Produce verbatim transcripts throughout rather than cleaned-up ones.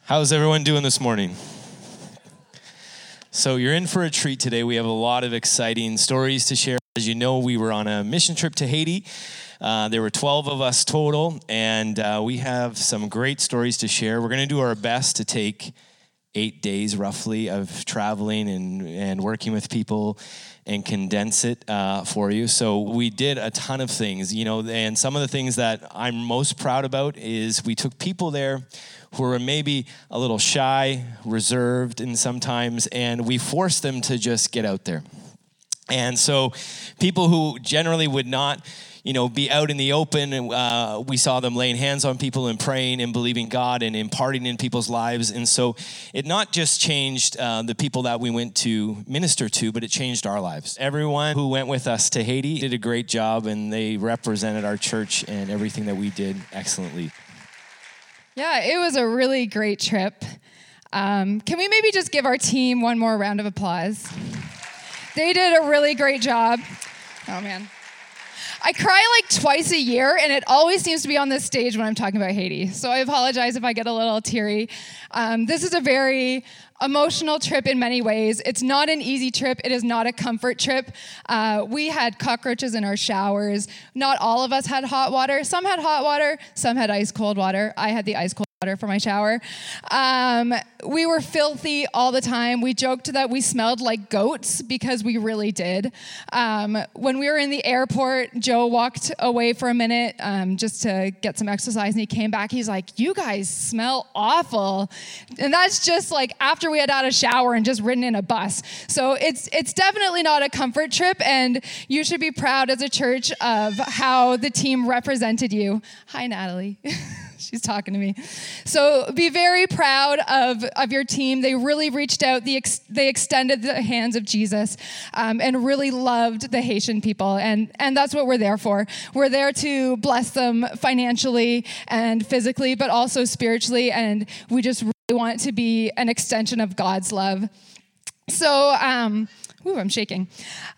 How's everyone doing this morning? So you're in for a treat today. We have a lot of exciting stories to share. As you know, we were on a mission trip to Haiti. Uh, there were twelve of us total, and uh, we have some great stories to share. We're going to do our best to take eight days roughly of traveling and, and working with people and condense it uh, for you. So we did a ton of things, you know, and some of the things that I'm most proud about is we took people there who were maybe a little shy, reserved, and sometimes, and we forced them to just get out there. And so people who generally would not, you know, be out in the open, and uh, we saw them laying hands on people and praying and believing God and imparting in people's lives. And so it not just changed uh, the people that we went to minister to, but it changed our lives. Everyone who went with us to Haiti did a great job, and they represented our church and everything that we did excellently. Yeah, it was a really great trip. Um, can we maybe just give our team one more round of applause? They did a really great job. Oh, man. I cry like twice a year, and it always seems to be on this stage when I'm talking about Haiti. So I apologize if I get a little teary. Um, this is a very emotional trip in many ways. It's not an easy trip. It is not a comfort trip. Uh, we had cockroaches in our showers. Not all of us had hot water. Some had hot water. Some had ice cold water. I had the ice cold water for my shower. Um, we were filthy all the time. We joked that we smelled like goats because we really did. Um, when we were in the airport, Joe walked away for a minute um, just to get some exercise, and he came back. He's like, "You guys smell awful." And that's just like after we had had a shower and just ridden in a bus. So it's it's definitely not a comfort trip, and you should be proud as a church of how the team represented you. Hi, Natalie. She's talking to me. So be very proud of, of your team. They really reached out. The ex, they extended the hands of Jesus um, and really loved the Haitian people. And, and that's what we're there for. We're there to bless them financially and physically, but also spiritually. And we just really want it to be an extension of God's love. So, um, ooh, I'm shaking.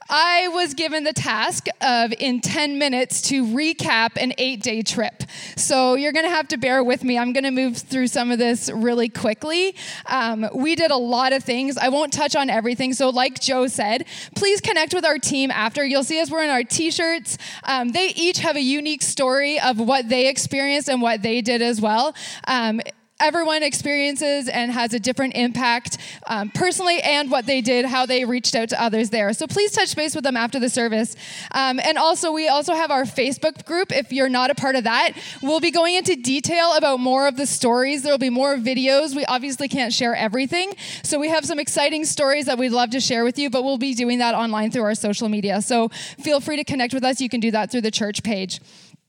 I was given the task of, in ten minutes, to recap an eight-day trip. So you're going to have to bear with me. I'm going to move through some of this really quickly. Um, we did a lot of things. I won't touch on everything. So like Joe said, please connect with our team after. You'll see us wearing our T-shirts. Um, they each have a unique story of what they experienced and what they did as well. Um, Everyone experiences and has a different impact um, personally and what they did, how they reached out to others there. So please touch base with them after the service. Um, and also, we also have our Facebook group. If you're not a part of that, we'll be going into detail about more of the stories. There'll be more videos. We obviously can't share everything. So we have some exciting stories that we'd love to share with you, but we'll be doing that online through our social media. So feel free to connect with us. You can do that through the church page.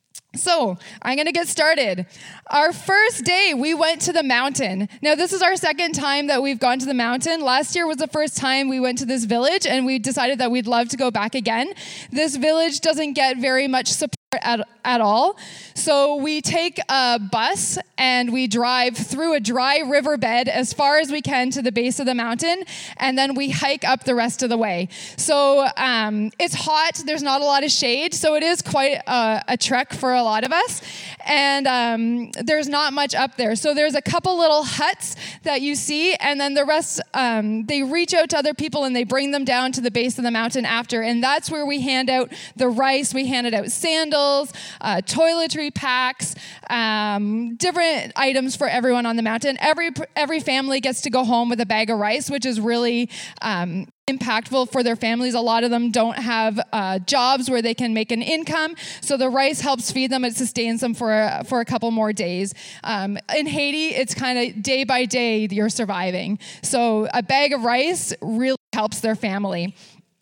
So I'm going to get started. Our first day, we went to the mountain. Now, this is our second time that we've gone to the mountain. Last year was the first time we went to this village, and we decided that we'd love to go back again. This village doesn't get very much support at, at all. So we take a bus and we drive through a dry riverbed as far as we can to the base of the mountain, and then we hike up the rest of the way. So um, it's hot. There's not a lot of shade, so it is quite a, a trek for a lot of us, and um, there's not much up there. So there's a couple little huts that you see, and then the rest, um, they reach out to other people and they bring them down to the base of the mountain after, and that's where we hand out the rice. We handed out sandals, uh, toiletry packs, um, different items for everyone on the mountain. Every every family gets to go home with a bag of rice, which is really um, impactful for their families. A lot of them don't have uh, jobs where they can make an income, so the rice helps feed them. It sustains them for a, for a couple more days. Um, in Haiti, it's kind of day by day you're surviving. So a bag of rice really helps their family.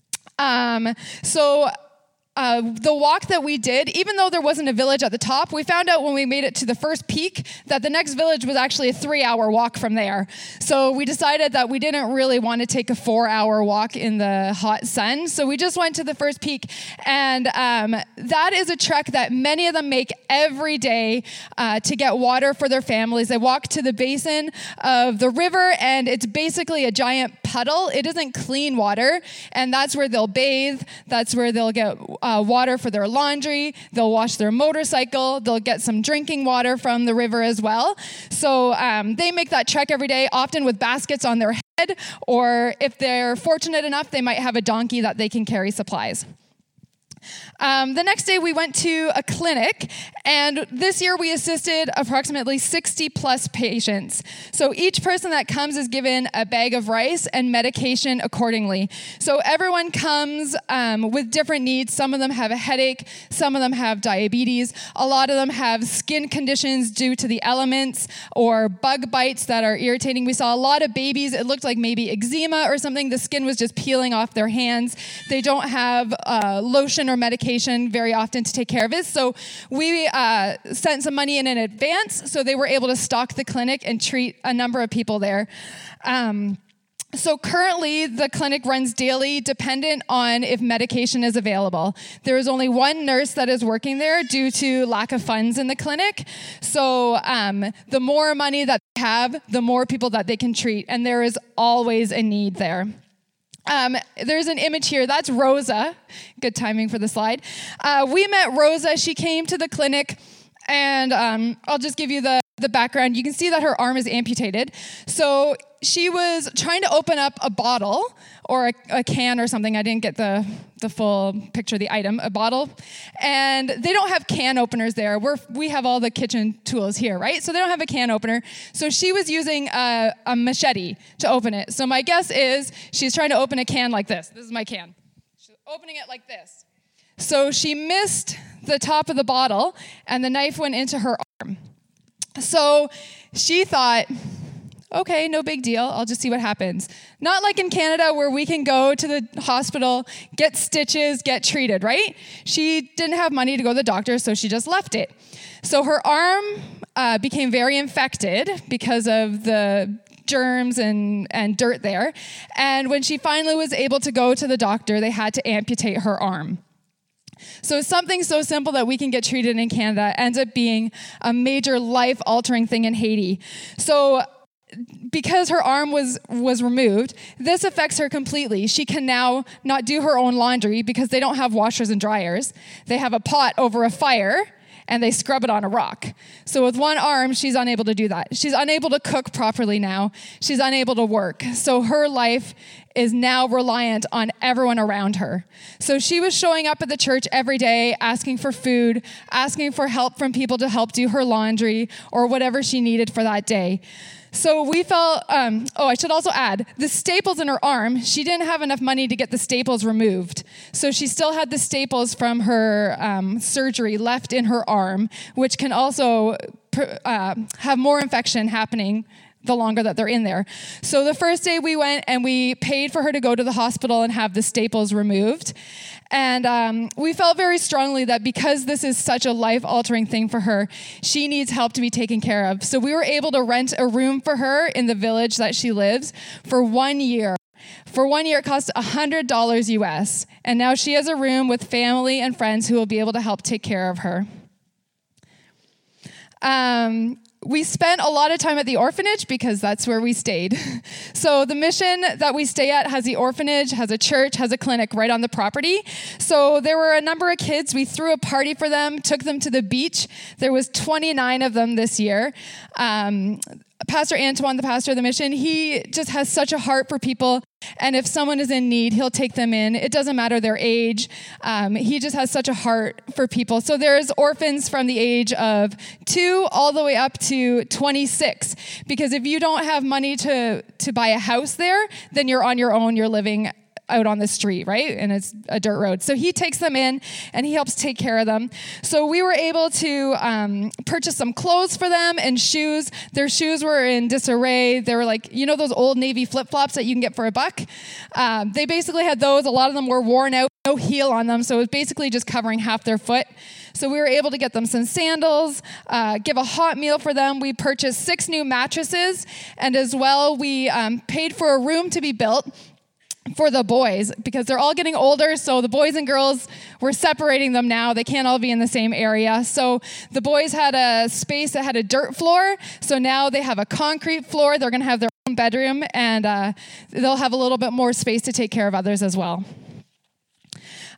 Um, so Uh, the walk that we did, even though there wasn't a village at the top, we found out when we made it to the first peak that the next village was actually a three-hour walk from there. So we decided that we didn't really want to take a four-hour walk in the hot sun. So we just went to the first peak. And um, that is a trek that many of them make every day uh, to get water for their families. They walk to the basin of the river, and it's basically a giant puddle. It isn't clean water, and that's where they'll bathe. That's where they'll get uh, water for their laundry. They'll wash their motorcycle. They'll get some drinking water from the river as well. So um, they make that trek every day, often with baskets on their head, or if they're fortunate enough, they might have a donkey that they can carry supplies. Um, the next day we went to a clinic, and this year we assisted approximately sixty plus patients. So each person that comes is given a bag of rice and medication accordingly. So everyone comes um, with different needs. Some of them have a headache, some of them have diabetes, a lot of them have skin conditions due to the elements or bug bites that are irritating. We saw a lot of babies, it looked like maybe eczema or something. The skin was just peeling off their hands. They don't have uh, lotion or medication very often to take care of it. So we uh, sent some money in in advance, so they were able to stock the clinic and treat a number of people there. Um, So currently, the clinic runs daily, dependent on if medication is available. There is only one nurse that is working there due to lack of funds in the clinic. So um, the more money that they have, the more people that they can treat, and there is always a need there. Um, there's an image here. That's Rosa. Good timing for the slide. Uh, we met Rosa. She came to the clinic, and um, I'll just give you the, the background. You can see that her arm is amputated. So she was trying to open up a bottle or a, a can or something. I didn't get the, the full picture of the item, a bottle. And they don't have can openers there. We're, we have all the kitchen tools here, right? So they don't have a can opener. So she was using a, a machete to open it. So my guess is she's trying to open a can like this. This is my can. She's opening it like this. So she missed the top of the bottle, and the knife went into her arm. So she thought, okay, no big deal. I'll just see what happens. Not like in Canada where we can go to the hospital, get stitches, get treated, right? She didn't have money to go to the doctor, so she just left it. So her arm uh, became very infected because of the germs and, and dirt there. And when she finally was able to go to the doctor, they had to amputate her arm. So something so simple that we can get treated in Canada ends up being a major life-altering thing in Haiti. So because her arm was, was removed, this affects her completely. She can now not do her own laundry because they don't have washers and dryers. They have a pot over a fire, and they scrub it on a rock. So with one arm, she's unable to do that. She's unable to cook properly now. She's unable to work. So her life is now reliant on everyone around her. So she was showing up at the church every day, asking for food, asking for help from people to help do her laundry or whatever she needed for that day. So we felt, um, oh, I should also add, the staples in her arm, she didn't have enough money to get the staples removed. So she still had the staples from her um, surgery left in her arm, which can also uh, have more infection happening the longer that they're in there. So the first day we went and we paid for her to go to the hospital and have the staples removed. And um, we felt very strongly that because this is such a life-altering thing for her, she needs help to be taken care of. So we were able to rent a room for her in the village that she lives for one year. For one year, it cost one hundred dollars U S. And now she has a room with family and friends who will be able to help take care of her. Um... We spent a lot of time at the orphanage because that's where we stayed. So the mission that we stay at has the orphanage, has a church, has a clinic right on the property. So there were a number of kids. We threw a party for them, took them to the beach. There was twenty-nine of them this year. Um, Pastor Antoine, the pastor of the mission, he just has such a heart for people. And if someone is in need, he'll take them in. It doesn't matter their age. Um, he just has such a heart for people. So there's orphans from the age of two all the way up to twenty-six. Because if you don't have money to, to buy a house there, then you're on your own. You're living out on the street, right? And it's a dirt road. So he takes them in and he helps take care of them. So we were able to um, purchase some clothes for them and shoes. Their shoes were in disarray. They were like, you know, those old Navy flip-flops that you can get for a buck? Um, they basically had those. A lot of them were worn out, no heel on them. So it was basically just covering half their foot. So we were able to get them some sandals, uh, give a hot meal for them. We purchased six new mattresses. And as well, we um, paid for a room to be built for the boys because they're all getting older. So the boys and girls, we're separating them now. They can't all be in the same area. So the boys had a space that had a dirt floor. So now they have a concrete floor. They're going to have their own bedroom and uh, they'll have a little bit more space to take care of others as well.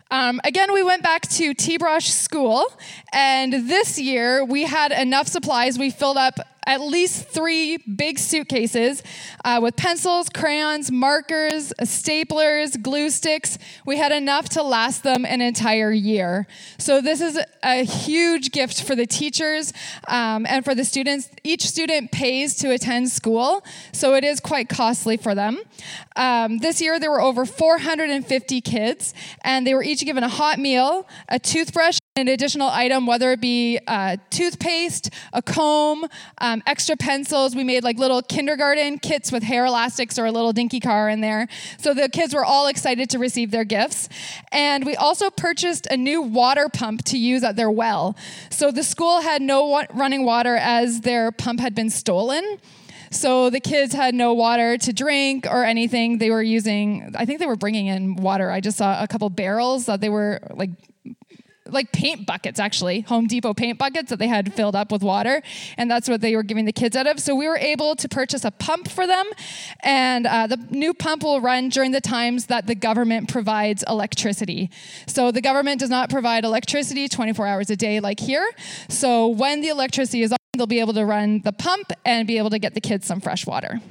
Um, again, we went back to T-Brosh School, and this year we had enough supplies. We filled up at least three big suitcases uh, with pencils, crayons, markers, staplers, glue sticks. We had enough to last them an entire year. So this is a huge gift for the teachers um, and for the students. Each student pays to attend school, so it is quite costly for them. Um, this year there were over four hundred fifty kids, and they were each given a hot meal, a toothbrush, an additional item, whether it be uh, toothpaste, a comb, um, extra pencils. We made like little kindergarten kits with hair elastics or a little dinky car in there. So the kids were all excited to receive their gifts. And we also purchased a new water pump to use at their well. So the school had no wa- running water as their pump had been stolen. So the kids had no water to drink or anything. They were using, I think they were bringing in water. I just saw a couple barrels that they were like, like paint buckets, actually, Home Depot paint buckets that they had filled up with water, and that's what they were giving the kids out of. So we were able to purchase a pump for them, and uh, the new pump will run during the times that the government provides electricity. So the government does not provide electricity twenty-four hours a day like here. So when the electricity is on, they'll be able to run the pump and be able to get the kids some fresh water.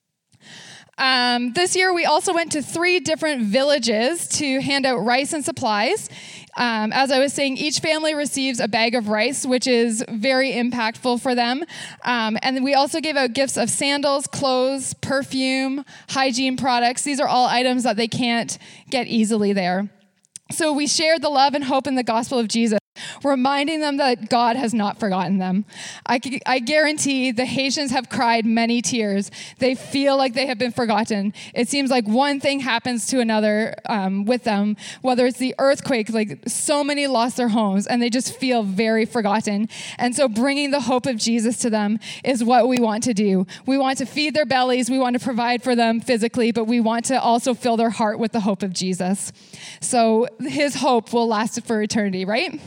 Um, this year, we also went to three different villages to hand out rice and supplies. Um, as I was saying, each family receives a bag of rice, which is very impactful for them. Um, and then we also gave out gifts of sandals, clothes, perfume, hygiene products. These are all items that they can't get easily there. So we shared the love and hope in the gospel of Jesus, reminding them that God has not forgotten them. I, I guarantee the Haitians have cried many tears. They feel like they have been forgotten. It seems like one thing happens to another um, with them, whether it's the earthquake, like so many lost their homes, and they just feel very forgotten. And so bringing the hope of Jesus to them is what we want to do. We want to feed their bellies. We want to provide for them physically, but we want to also fill their heart with the hope of Jesus. So his hope will last for eternity, right?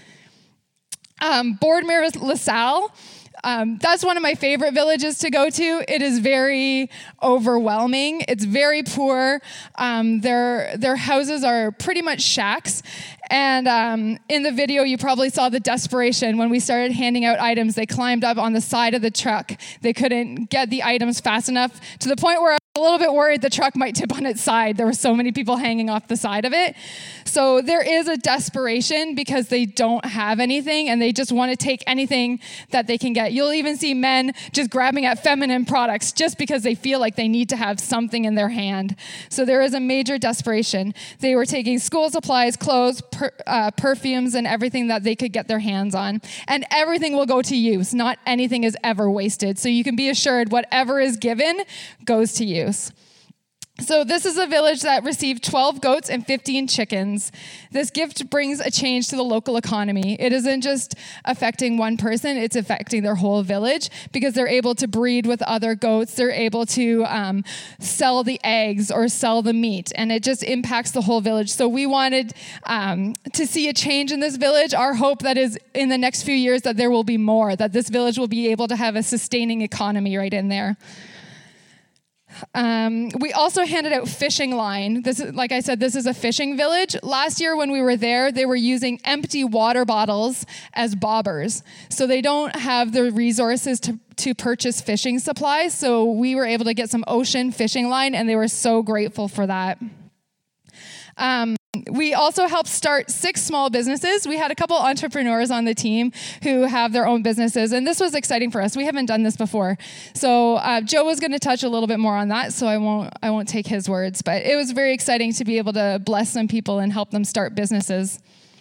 Um, Boardmere LaSalle, um, that's one of my favorite villages to go to. It is very overwhelming. It's very poor. Um, their their houses are pretty much shacks. And um, in the video, you probably saw the desperation when we started handing out items. They climbed up on the side of the truck. They couldn't get the items fast enough, to the point where a little bit worried the truck might tip on its side. There were so many people hanging off the side of it. So there is a desperation because they don't have anything and they just want to take anything that they can get. You'll even see men just grabbing at feminine products just because they feel like they need to have something in their hand. So there is a major desperation. They were taking school supplies, clothes, per, uh, perfumes, and everything that they could get their hands on. And everything will go to use. Not anything is ever wasted. So you can be assured whatever is given goes to use. So this is a village that received twelve goats and fifteen chickens. This gift brings a change to the local economy. It isn't just affecting one person, it's affecting their whole village because they're able to breed with other goats. They're able to um, sell the eggs or sell the meat, and it just impacts the whole village. So we wanted um, to see a change in this village. Our hope that is in the next few years that there will be more, that this village will be able to have a sustaining economy right in there. Um, we also handed out fishing line. This is, like I said, this is a fishing village. Last year when we were there, they were using empty water bottles as bobbers. So they don't have the resources to, to purchase fishing supplies. So we were able to get some ocean fishing line, and they were so grateful for that. Um, we also helped start six small businesses. We had a couple entrepreneurs on the team who have their own businesses, and this was exciting for us. We haven't done this before. So uh, Joe was going to touch a little bit more on that, so I won't I won't take his words, but it was very exciting to be able to bless some people and help them start businesses.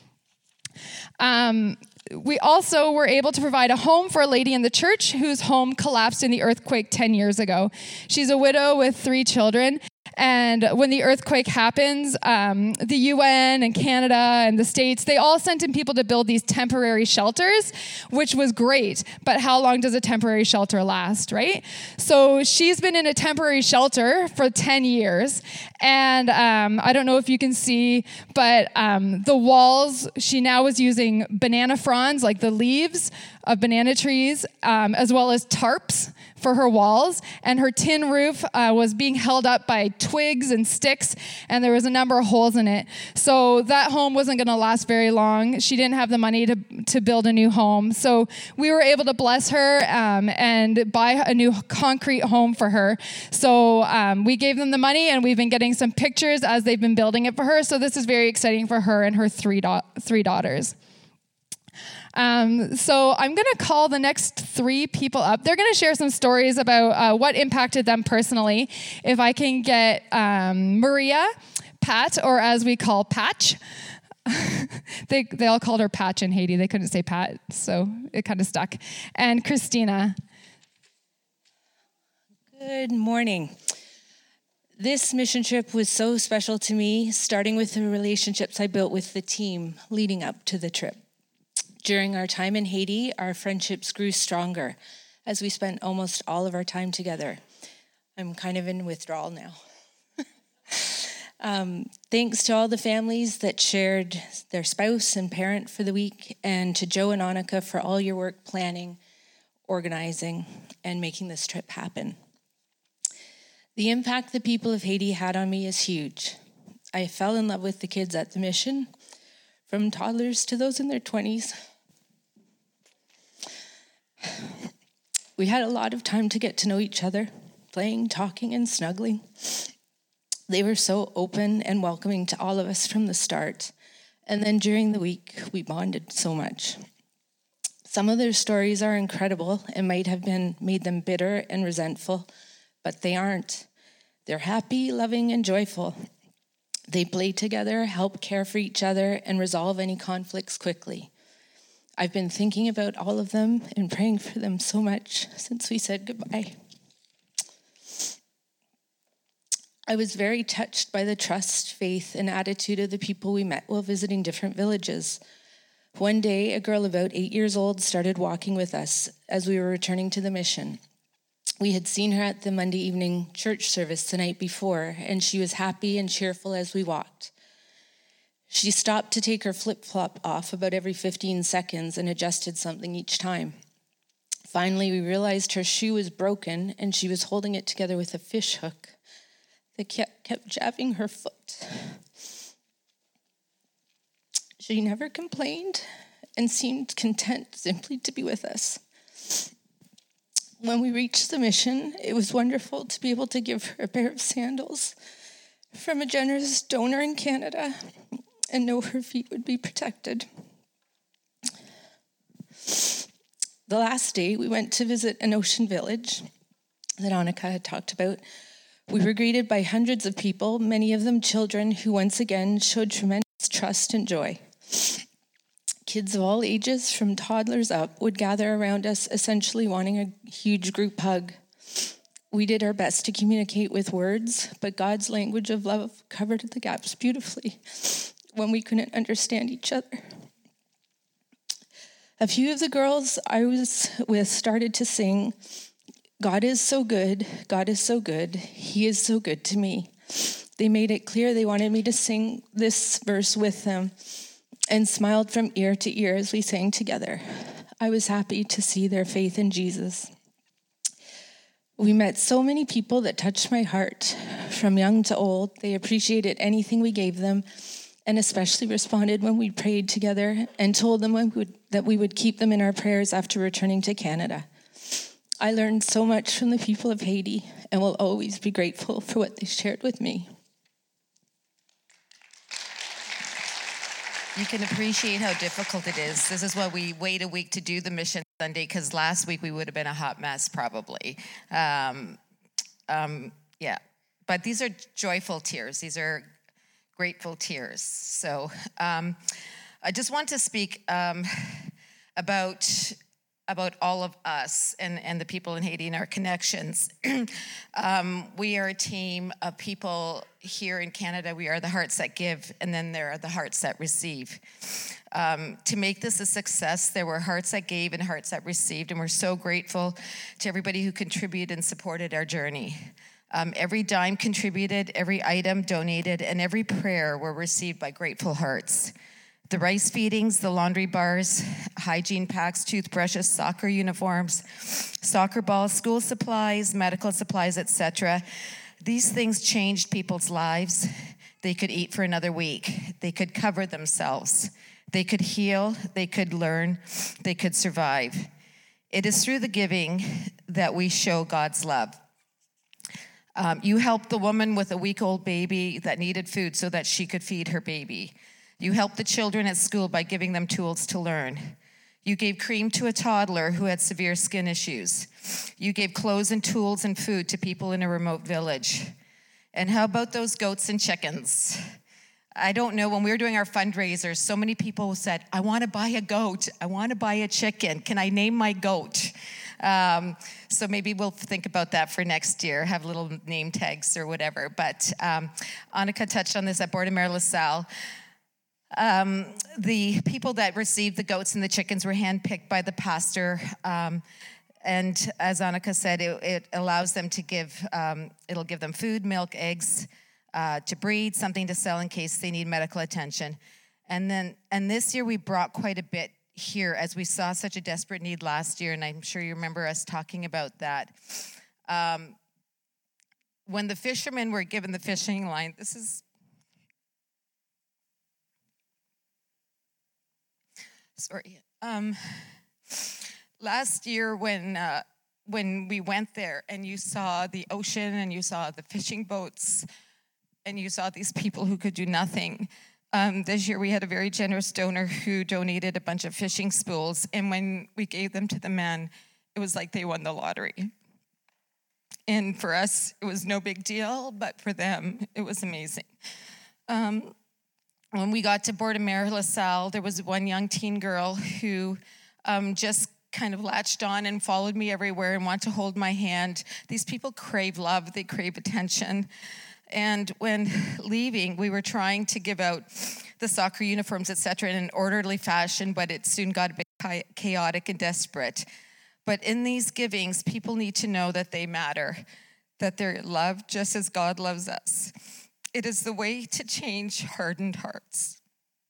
Um, we also were able to provide a home for a lady in the church whose home collapsed in the earthquake ten years ago. She's a widow with three children. And when the earthquake happens, um, the U N and Canada and the States, they all sent in people to build these temporary shelters, which was great. But how long does a temporary shelter last, right? So she's been in a temporary shelter for ten years. And um, I don't know if you can see, but um, the walls, she now is using banana fronds, like the leaves of banana trees, um, as well as tarps for her walls, and her tin roof uh, was being held up by twigs and sticks, and there was a number of holes in it. So that home wasn't going to last very long. She didn't have the money to, to build a new home. So we were able to bless her um, and buy a new concrete home for her. So um, we gave them the money, and we've been getting some pictures as they've been building it for her. So this is very exciting for her and her three, da- three daughters. Um, so I'm going to call the next three people up. They're going to share some stories about uh, what impacted them personally. If I can get um, Maria, Pat, or as we call Patch. they they all called her Patch in Haiti. They couldn't say Pat, so it kind of stuck. And Christina. Good morning. This mission trip was so special to me, starting with the relationships I built with the team leading up to the trip. During our time in Haiti, our friendships grew stronger as we spent almost all of our time together. I'm kind of in withdrawal now. um, thanks to all the families that shared their spouse and parent for the week, and to Joe and Annika for all your work planning, organizing, and making this trip happen. The impact the people of Haiti had on me is huge. I fell in love with the kids at the mission, from toddlers to those in their twenties. We had a lot of time to get to know each other, playing, talking, and snuggling. They were so open and welcoming to all of us from the start. And then during the week, we bonded so much. Some of their stories are incredible and might have been made them bitter and resentful, but they aren't. They're happy, loving, and joyful. They play together, help care for each other, and resolve any conflicts quickly. I've been thinking about all of them and praying for them so much since we said goodbye. I was very touched by the trust, faith, and attitude of the people we met while visiting different villages. One day, a girl about eight years old started walking with us as we were returning to the mission. We had seen her at the Monday evening church service the night before, and she was happy and cheerful as we walked. She stopped to take her flip-flop off about every fifteen seconds and adjusted something each time. Finally, we realized her shoe was broken, and she was holding it together with a fish hook that kept, kept jabbing her foot. She never complained and seemed content simply to be with us. When we reached the mission, it was wonderful to be able to give her a pair of sandals from a generous donor in Canada and know her feet would be protected. The last day, we went to visit an ocean village that Annika had talked about. We were greeted by hundreds of people, many of them children, who once again showed tremendous trust and joy. Kids of all ages, from toddlers up, would gather around us, essentially wanting a huge group hug. We did our best to communicate with words, but God's language of love covered the gaps beautifully when we couldn't understand each other. A few of the girls I was with started to sing, "God is so good, God is so good, He is so good to me." They made it clear they wanted me to sing this verse with them, and smiled from ear to ear as we sang together. I was happy to see their faith in Jesus. We met so many people that touched my heart, from young to old. They appreciated anything we gave them, and especially responded when we prayed together and told them we would, that we would keep them in our prayers after returning to Canada. I learned so much from the people of Haiti and will always be grateful for what they shared with me. You can appreciate how difficult it is. This is why we wait a week to do the mission Sunday, because last week we would have been a hot mess probably. Um, um, yeah, but these are joyful tears. These are grateful tears. So um, I just want to speak um, about about all of us and, and the people in Haiti and our connections. um, we are a team of people here in Canada. We are the hearts that give, and then there are the hearts that receive. Um, to make this a success, there were hearts that gave and hearts that received, and we're so grateful to everybody who contributed and supported our journey. Um, every dime contributed, every item donated, and every prayer were received by grateful hearts. the rice feedings, the laundry bars, hygiene packs, toothbrushes, soccer uniforms, soccer balls, school supplies, medical supplies, et cetera. These things changed people's lives. They could eat for another week. They could cover themselves. They could heal. They could learn. They could survive. It is through the giving that we show God's love. Um, you helped the woman with a week-old baby that needed food so that she could feed her baby. You helped the children at school by giving them tools to learn. You gave cream to a toddler who had severe skin issues. You gave clothes and tools and food to people in a remote village. And how about those goats and chickens? I don't know, when we were doing our fundraisers, so many people said, I want to buy a goat. I want to buy a chicken. Can I name my goat? Um, so maybe we'll think about that for next year, have little name tags or whatever. But um, Annika touched on this at Bord de Mer La Salle. Um, the people that received the goats and the chickens were handpicked by the pastor. Um, and as Annika said, it, it allows them to give, um, it'll give them food, milk, eggs, uh, to breed, something to sell in case they need medical attention. And then, and this year we brought quite a bit here as we saw such a desperate need last year. And I'm sure you remember us talking about that. Um, when the fishermen were given the fishing line, this is, Sorry. Um, last year when uh, when we went there and you saw the ocean and you saw the fishing boats and you saw these people who could do nothing, um, this year we had a very generous donor who donated a bunch of fishing spools. And when we gave them to the men, it was like they won the lottery. And for us, it was no big deal, but for them, it was amazing. Um, When we got to Bord de Mer La Salle, there was one young teen girl who um, just kind of latched on and followed me everywhere and wanted to hold my hand. These people crave love, they crave attention. And when leaving, we were trying to give out the soccer uniforms, et cetera, in an orderly fashion, but it soon got a bit chaotic and desperate. But in these givings, people need to know that they matter, that they're loved just as God loves us. It is the way to change hardened hearts.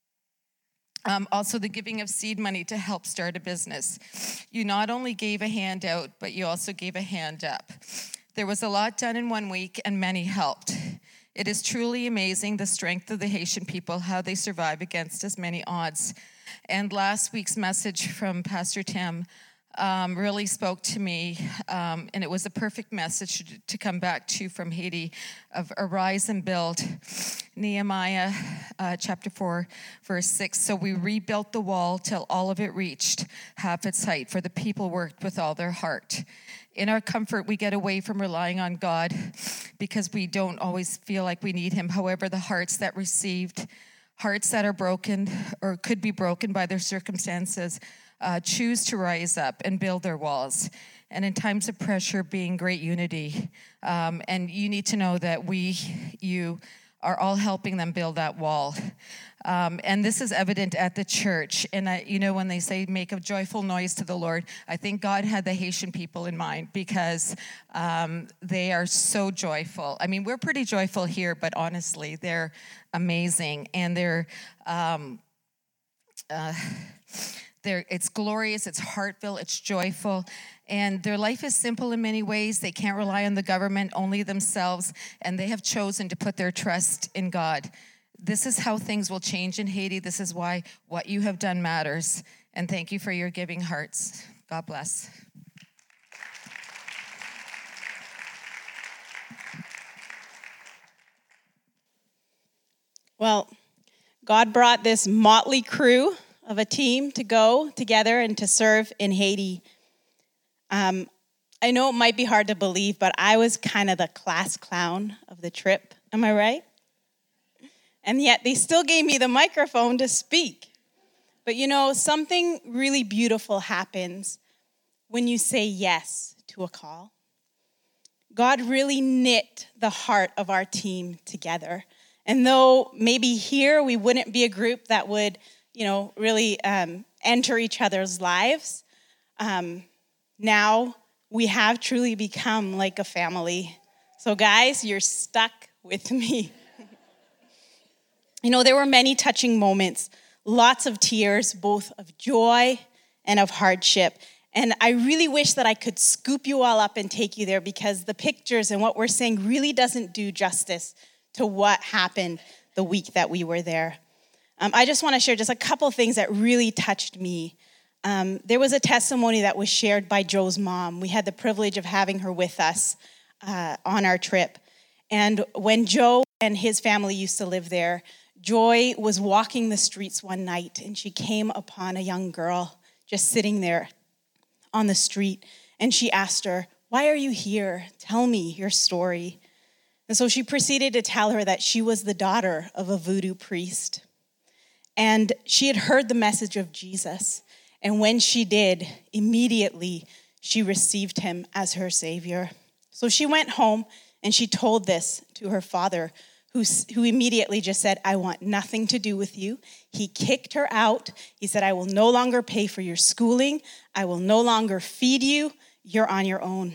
Um, also, the giving of seed money to help start a business. You not only gave a hand out, but you also gave a hand up. There was a lot done in one week, and many helped. It is truly amazing the strength of the Haitian people, how they survive against as many odds. And last week's message from Pastor Tim Um, really spoke to me, um, and it was a perfect message to come back to from Haiti of arise and build. Nehemiah uh, chapter four, verse six. So we rebuilt the wall till all of it reached half its height, for the people worked with all their heart. In our comfort, we get away from relying on God because we don't always feel like we need him. However, the hearts that received, hearts that are broken or could be broken by their circumstances, Uh, choose to rise up and build their walls. And in times of pressure, being great unity. Um, and you need to know that we, you, are all helping them build that wall. Um, and this is evident at the church. And, I, you know, when they say make a joyful noise to the Lord, I think God had the Haitian people in mind because um, they are so joyful. I mean, we're pretty joyful here, but honestly, they're amazing. And they're... Um, uh, They're, it's glorious, it's heartfelt, it's joyful, and their life is simple in many ways. They can't rely on the government, only themselves, and they have chosen to put their trust in God. This is how things will change in Haiti. This is why what you have done matters, and thank you for your giving hearts. God bless. Well, God brought this motley crew of a team to go together and to serve in Haiti. Um, I know it might be hard to believe, but I was kind of the class clown of the trip. Am I right? And yet they still gave me the microphone to speak. But you know, something really beautiful happens when you say yes to a call. God really knit the heart of our team together. And though maybe here we wouldn't be a group that would, you know, really um, enter each other's lives, um, now we have truly become like a family. So guys, you're stuck with me. You know, there were many touching moments lots of tears, both of joy and of hardship. And I really wish that I could scoop you all up and take you there, because the pictures and what we're saying really doesn't do justice to what happened the week that we were there. Um, I just want to share just a couple things that really touched me. Um, there was a testimony that was shared by Joe's mom. We had the privilege of having her with us uh, on our trip. And when Joe and his family used to live there, Joy was walking the streets one night, and she came upon a young girl just sitting there on the street. And she asked her, "Why are you here? Tell me your story." And so she proceeded to tell her that she was the daughter of a voodoo priest. And she had heard the message of Jesus. And when she did, immediately she received him as her Savior. So she went home and she told this to her father, who, who immediately just said, "I want nothing to do with you." He kicked her out. He said, "I will no longer pay for your schooling. I will no longer feed you. You're on your own."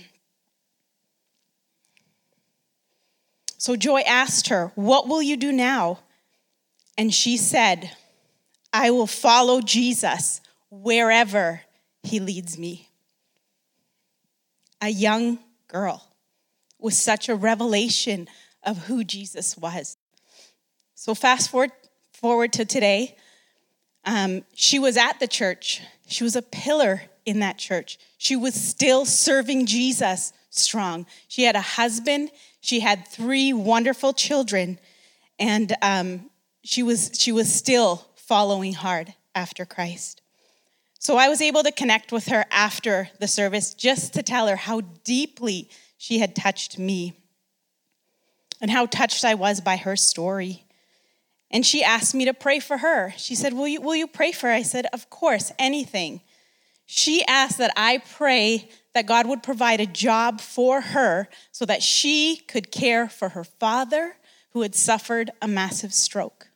So Joy asked her, "What will you do now?" And she said, "I will follow Jesus wherever he leads me." A young girl with such a revelation of who Jesus was. So fast forward, forward to today. Um, she was at the church. She was a pillar in that church. She was still serving Jesus strong. She had a husband. She had three wonderful children. And um, she was she was still following hard after Christ. So I was able to connect with her after the service just to tell her how deeply she had touched me and how touched I was by her story. And she asked me to pray for her. She said, will you, will you pray for her? I said, "Of course, anything." She asked that I pray that God would provide a job for her so that she could care for her father, who had suffered a massive stroke.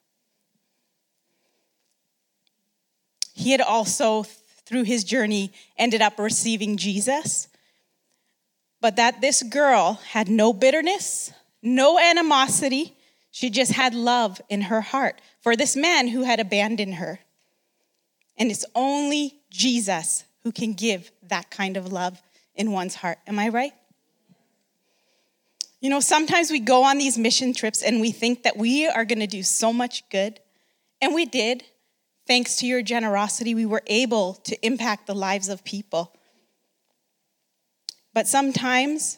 He had also, through his journey, ended up receiving Jesus. But that this girl had no bitterness, no animosity. She just had love in her heart for this man who had abandoned her. And it's only Jesus who can give that kind of love in one's heart. Am I right? You know, sometimes we go on these mission trips and we think that we are going to do so much good. And we did. Thanks to your generosity, we were able to impact the lives of people. But sometimes,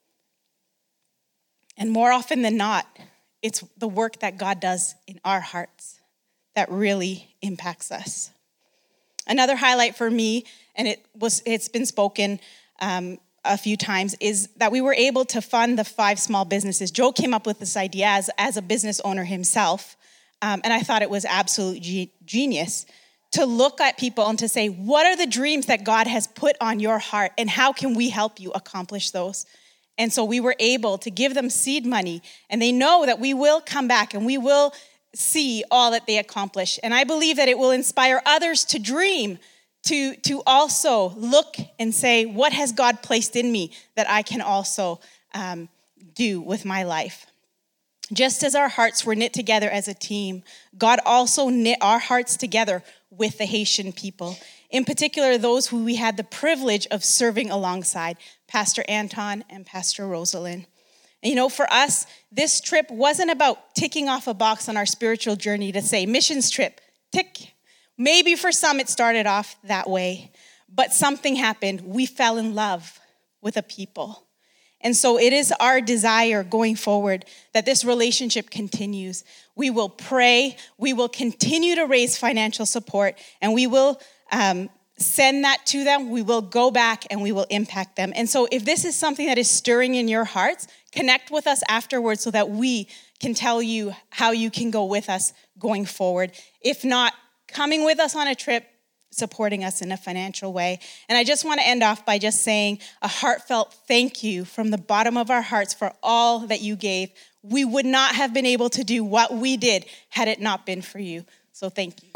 and more often than not, it's the work that God does in our hearts that really impacts us. Another highlight for me, and it was, it's been spoken um, a few times, is that we were able to fund the five small businesses. Joe came up with this idea as, as a business owner himself, um, and I thought it was absolute ge- genius to look at people and to say, what are the dreams that God has put on your heart, and how can we help you accomplish those? And so we were able to give them seed money, and they know that we will come back and we will see all that they accomplish. And I believe that it will inspire others to dream, to, to also look and say, what has God placed in me that I can also um, do with my life? Just as our hearts were knit together as a team, God also knit our hearts together with the Haitian people. In particular, those who we had the privilege of serving alongside, Pastor Anton and Pastor Rosalind. And you know, for us, this trip wasn't about ticking off a box on our spiritual journey to say, missions trip, tick. Maybe for some it started off that way, but something happened. We fell in love with a people. And so it is our desire going forward that this relationship continues. We will pray, we will continue to raise financial support, and we will um, send that to them. We will go back and we will impact them. And so if this is something that is stirring in your hearts, connect with us afterwards so that we can tell you how you can go with us going forward. If not, coming with us on a trip, supporting us in a financial way. And I just want to end off by just saying a heartfelt thank you from the bottom of our hearts for all that you gave. We would not have been able to do what we did had it not been for you. So thank you.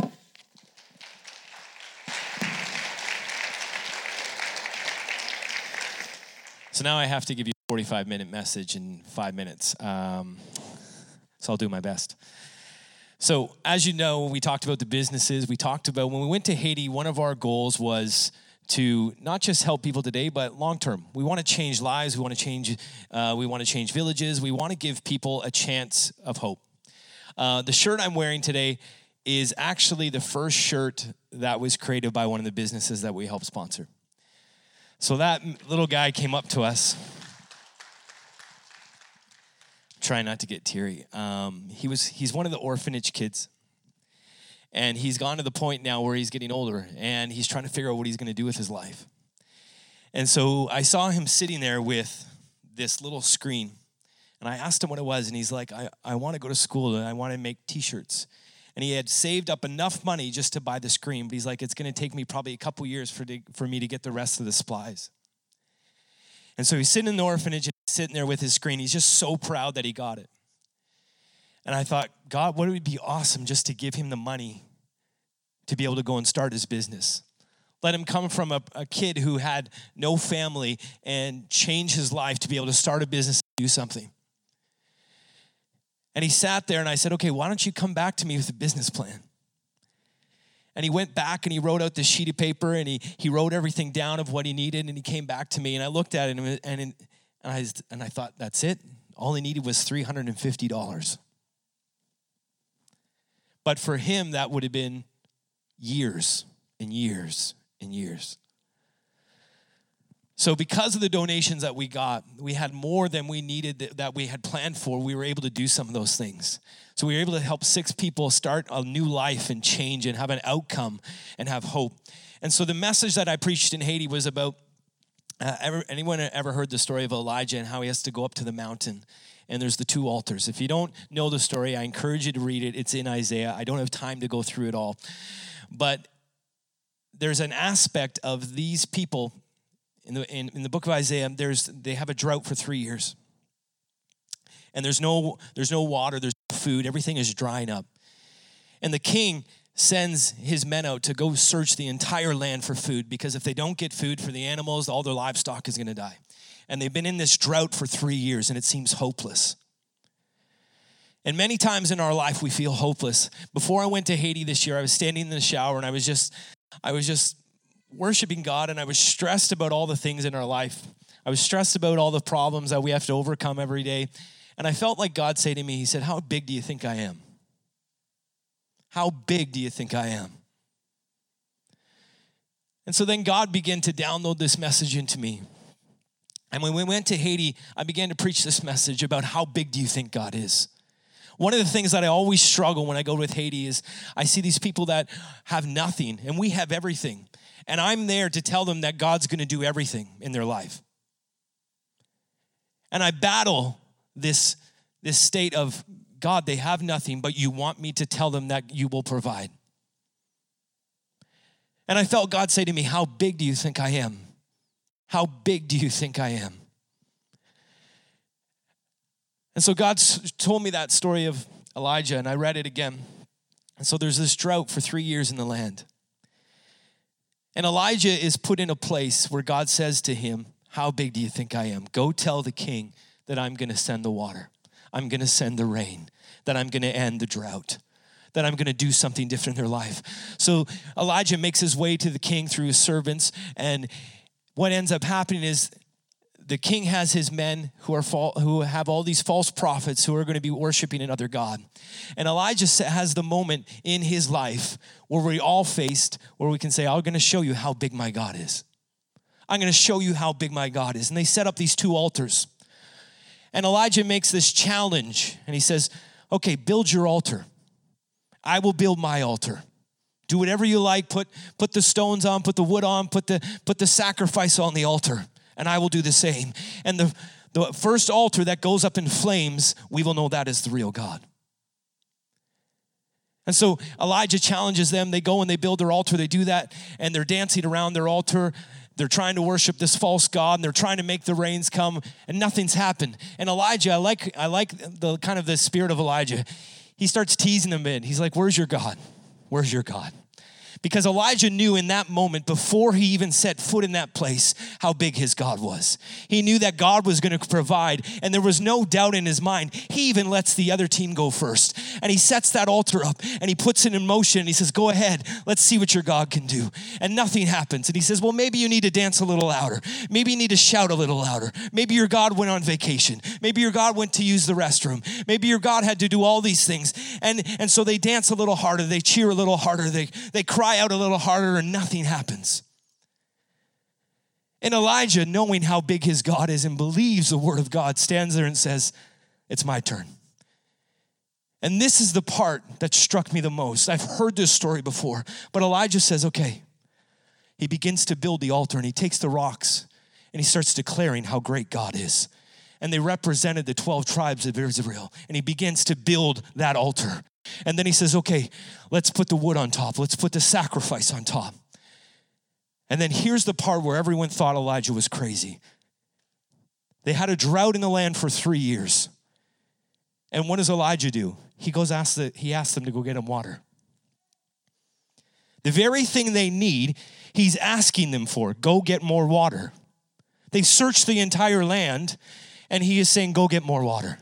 So now I have to give you a forty-five minute message in five minutes. Um, so I'll do my best. So as you know, we talked about the businesses. We talked about when we went to Haiti, one of our goals was to not just help people today, but long term. We want to change lives. We want to change. Uh, we want to change villages. We want to give people a chance of hope. Uh, the shirt I'm wearing today is actually the first shirt that was created by one of the businesses that we help sponsor. So that little guy came up to us. Try not to get teary. Um, he was he's one of the orphanage kids. And he's gone to the point now where he's getting older and he's trying to figure out what he's going to do with his life. And so I saw him sitting there with this little screen. And I asked him what it was. And he's like, I, I want to go to school and I want to make t-shirts. And he had saved up enough money just to buy the screen. But he's like, it's going to take me probably a couple years for, to, for me to get the rest of the supplies. And so he's sitting in the orphanage and he's sitting there with his screen. He's just so proud that he got it. And I thought, God, what would be awesome just to give him the money to be able to go and start his business. Let him come from a, a kid who had no family and change his life to be able to start a business and do something. And he sat there and I said, okay, why don't you come back to me with a business plan? And he went back and he wrote out this sheet of paper and he he wrote everything down of what he needed and he came back to me and I looked at it and, and, and, I, and I thought, that's it? All he needed was three hundred fifty dollars. But for him, that would have been years and years and years. So because of the donations that we got, we had more than we needed that we had planned for. We were able to do some of those things. So we were able to help six people start a new life and change and have an outcome and have hope. And so the message that I preached in Haiti was about, uh, ever, anyone ever heard the story of Elijah and how he has to go up to the mountain? And there's the two altars. If you don't know the story, I encourage you to read it. It's in Isaiah. I don't have time to go through it all. But there's an aspect of these people in the in, in the book of Isaiah. There's they have a drought for three years, and there's no there's no water, there's no food. Everything is drying up, and the king sends his men out to go search the entire land for food because if they don't get food for the animals, all their livestock is going to die. And they've been in this drought for three years, and it seems hopeless. And many times in our life, we feel hopeless. Before I went to Haiti this year, I was standing in the shower, and I was just, I was just worshiping God, and I was stressed about all the things in our life. I was stressed about all the problems that we have to overcome every day. And I felt like God say to me, he said, how big do you think I am? How big do you think I am? And so then God began to download this message into me. And when we went to Haiti, I began to preach this message about how big do you think God is? One of the things that I always struggle when I go with Haiti is I see these people that have nothing and we have everything. And I'm there to tell them that God's going to do everything in their life. And I battle this, this state of, God, they have nothing, but you want me to tell them that you will provide. And I felt God say to me, how big do you think I am? How big do you think I am? And so God told me that story of Elijah, and I read it again. And so there's this drought for three years in the land. And Elijah is put in a place where God says to him, how big do you think I am? Go tell the king that I'm going to send the water. I'm going to send the rain, that I'm going to end the drought, that I'm going to do something different in their life. So Elijah makes his way to the king through his servants, and what ends up happening is the king has his men who are who have all these false prophets who are going to be worshiping another god. And Elijah has the moment in his life where we all faced, where we can say, I'm going to show you how big my God is. I'm going to show you how big my God is. And they set up these two altars. And Elijah makes this challenge, and he says, okay, build your altar. I will build my altar. Do whatever you like. Put, put the stones on, put the wood on, put the, put the sacrifice on the altar. And I will do the same. And the, the first altar that goes up in flames, we will know that is the real God. And so Elijah challenges them. They go and they build their altar. They do that, and they're dancing around their altar. They're trying to worship this false god, and they're trying to make the rains come, and nothing's happened. And Elijah, I like, I like the kind of the spirit of Elijah. He starts teasing them in. He's like, where's your God? Where's your God? Because Elijah knew in that moment, before he even set foot in that place, how big his God was. He knew that God was going to provide, and there was no doubt in his mind. He even lets the other team go first. And he sets that altar up, and he puts it in motion, and he says, go ahead, let's see what your God can do. And nothing happens. And he says, well, maybe you need to dance a little louder. Maybe you need to shout a little louder. Maybe your God went on vacation. Maybe your God went to use the restroom. Maybe your God had to do all these things. And, and so they dance a little harder, they cheer a little harder, they, they cry out a little harder, and nothing happens. And Elijah, knowing how big his God is and believes the word of God, stands there and says, it's my turn. And this is the part that struck me the most. I've heard this story before, but Elijah says, okay. He begins to build the altar, and he takes the rocks and he starts declaring how great God is. And they represented the twelve tribes of Israel, and he begins to build that altar. And then he says, okay, let's put the wood on top. Let's put the sacrifice on top. And then here's the part where everyone thought Elijah was crazy. They had a drought in the land for three years. And what does Elijah do? He goes ask the, he asks them to go get him water. The very thing they need, he's asking them for. Go get more water. They've searched the entire land, and he is saying, go get more water.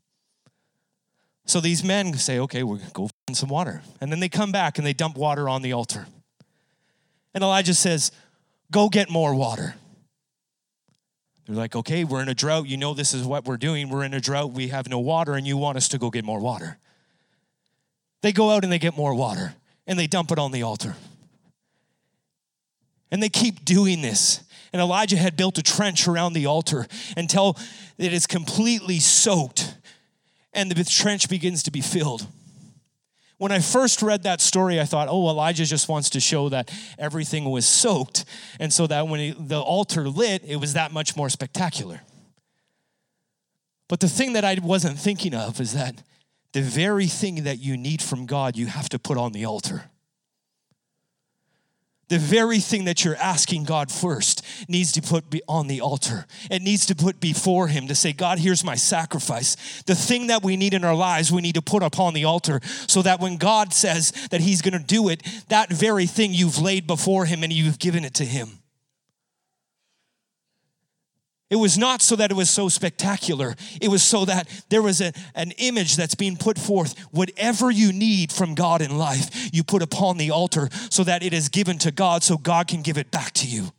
So these men say, okay, we're going to go find some water. And then they come back and they dump water on the altar. And Elijah says, go get more water. They're like, okay, we're in a drought. You know this is what we're doing. We're in a drought. We have no water, and you want us to go get more water. They go out and they get more water, and they dump it on the altar. And they keep doing this. And Elijah had built a trench around the altar until it is completely soaked, and the trench begins to be filled. When I first read that story, I thought, oh, Elijah just wants to show that everything was soaked, and so that when he, the altar lit, it was that much more spectacular. But the thing that I wasn't thinking of is that the very thing that you need from God, you have to put on the altar. The very thing that you're asking God first needs to put on the altar. It needs to put before him to say, God, here's my sacrifice. The thing that we need in our lives, we need to put upon the altar so that when God says that he's going to do it, that very thing you've laid before him and you've given it to him. It was not so that it was so spectacular. It was so that there was a, an image that's being put forth. Whatever you need from God in life, you put upon the altar so that it is given to God so God can give it back to you.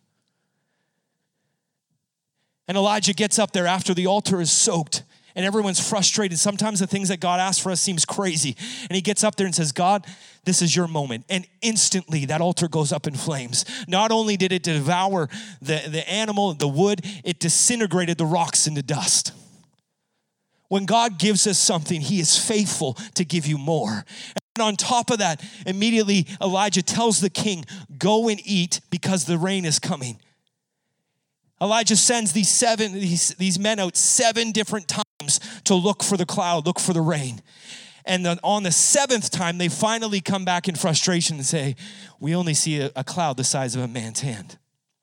And Elijah gets up there after the altar is soaked and everyone's frustrated. Sometimes the things that God asks for us seems crazy. And he gets up there and says, God, this is your moment. And instantly that altar goes up in flames. Not only did it devour the, the animal, the wood, it disintegrated the rocks into dust. When God gives us something, he is faithful to give you more. And on top of that, immediately Elijah tells the king, go and eat because the rain is coming. Elijah sends these seven, these, these men out seven different times to look for the cloud, look for the rain. And then on the seventh time, they finally come back in frustration and say, we only see a, a cloud the size of a man's hand.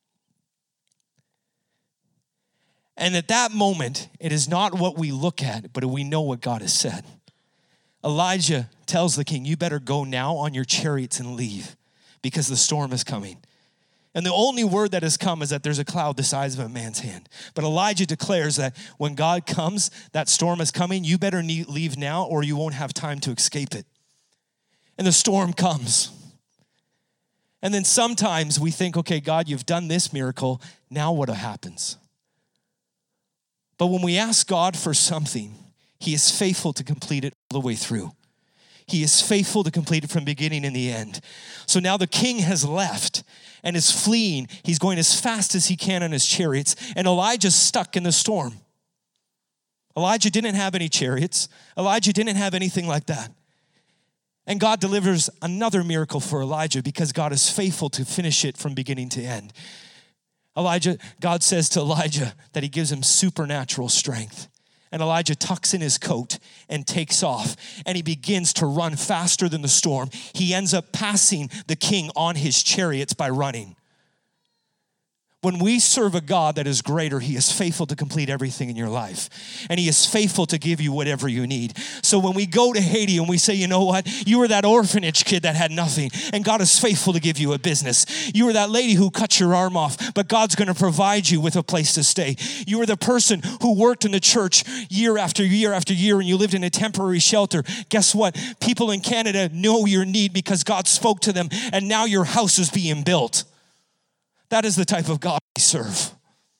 And at that moment, it is not what we look at, but we know what God has said. Elijah tells the king, you better go now on your chariots and leave because the storm is coming. And the only word that has come is that there's a cloud the size of a man's hand. But Elijah declares that when God comes, that storm is coming. You better leave now or you won't have time to escape it. And the storm comes. And then sometimes we think, okay, God, you've done this miracle. Now what happens? But when we ask God for something, he is faithful to complete it all the way through. He is faithful to complete it from beginning and the end. So now the king has left and is fleeing. He's going as fast as he can on his chariots. And Elijah's stuck in the storm. Elijah didn't have any chariots. Elijah didn't have anything like that. And God delivers another miracle for Elijah because God is faithful to finish it from beginning to end. Elijah, God says to Elijah that he gives him supernatural strength. And Elijah tucks in his coat and takes off. And he begins to run faster than the storm. He ends up passing the king on his chariots by running. When we serve a God that is greater, he is faithful to complete everything in your life. And he is faithful to give you whatever you need. So when we go to Haiti and we say, you know what? You were that orphanage kid that had nothing, and God is faithful to give you a business. You were that lady who cut your arm off, but God's going to provide you with a place to stay. You were the person who worked in the church year after year after year, and you lived in a temporary shelter. Guess what? People in Canada know your need because God spoke to them, and now your house is being built. That is the type of God we serve.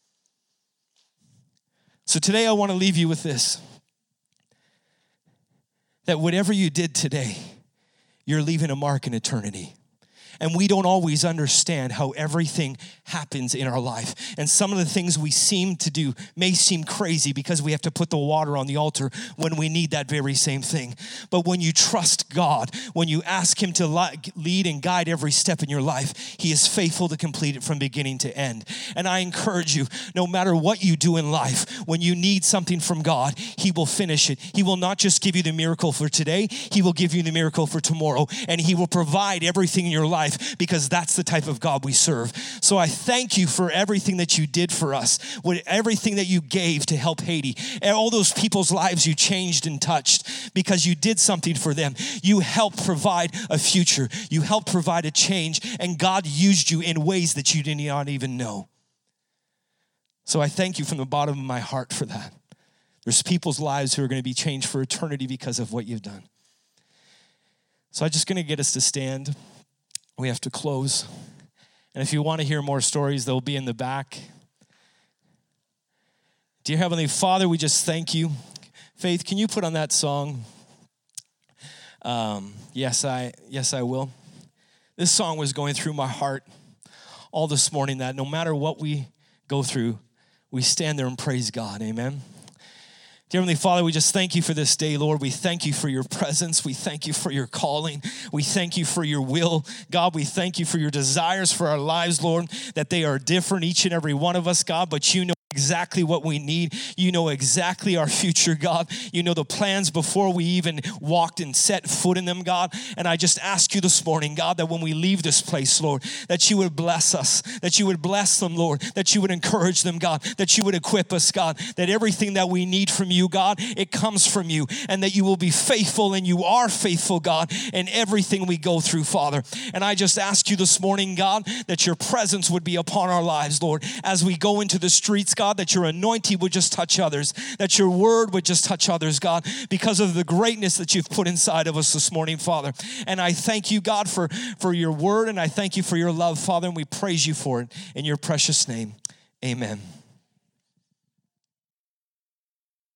So today I want to leave you with this. That whatever you did today, you're leaving a mark in eternity. And we don't always understand how everything happens in our life. And some of the things we seem to do may seem crazy because we have to put the water on the altar when we need that very same thing. But when you trust God, when you ask him to lead and guide every step in your life, he is faithful to complete it from beginning to end. And I encourage you, no matter what you do in life, when you need something from God, he will finish it. He will not just give you the miracle for today, he will give you the miracle for tomorrow. And he will provide everything in your life, because that's the type of God we serve. So I thank you for everything that you did for us, with everything that you gave to help Haiti, and all those people's lives you changed and touched because you did something for them. You helped provide a future. You helped provide a change, and God used you in ways that you did not even know. So I thank you from the bottom of my heart for that. There's people's lives who are going to be changed for eternity because of what you've done. So I'm just going to get us to stand. We have to close. And if you want to hear more stories, they'll be in the back. Dear Heavenly Father, we just thank you. Faith, can you put on that song? Um, yes, I yes, I will. This song was going through my heart all this morning, that no matter what we go through, we stand there and praise God. Amen. Dear Heavenly Father, we just thank you for this day, Lord. We thank you for your presence. We thank you for your calling. We thank you for your will. God, we thank you for your desires for our lives, Lord, that they are different, each and every one of us, God, but you know exactly what we need. You know exactly our future, God. You know the plans before we even walked and set foot in them, God. And I just ask you this morning, God, that when we leave this place, Lord, that you would bless us, that you would bless them, Lord, that you would encourage them, God, that you would equip us, God, that everything that we need from you, God, it comes from you, and that you will be faithful, and you are faithful, God, in everything we go through, Father. And I just ask you this morning, God, that your presence would be upon our lives, Lord, as we go into the streets, God, that your anointing would just touch others, that your word would just touch others, God, because of the greatness that you've put inside of us this morning, Father. And I thank you, God, for, for your word, and I thank you for your love, Father, and we praise you for it in your precious name. Amen.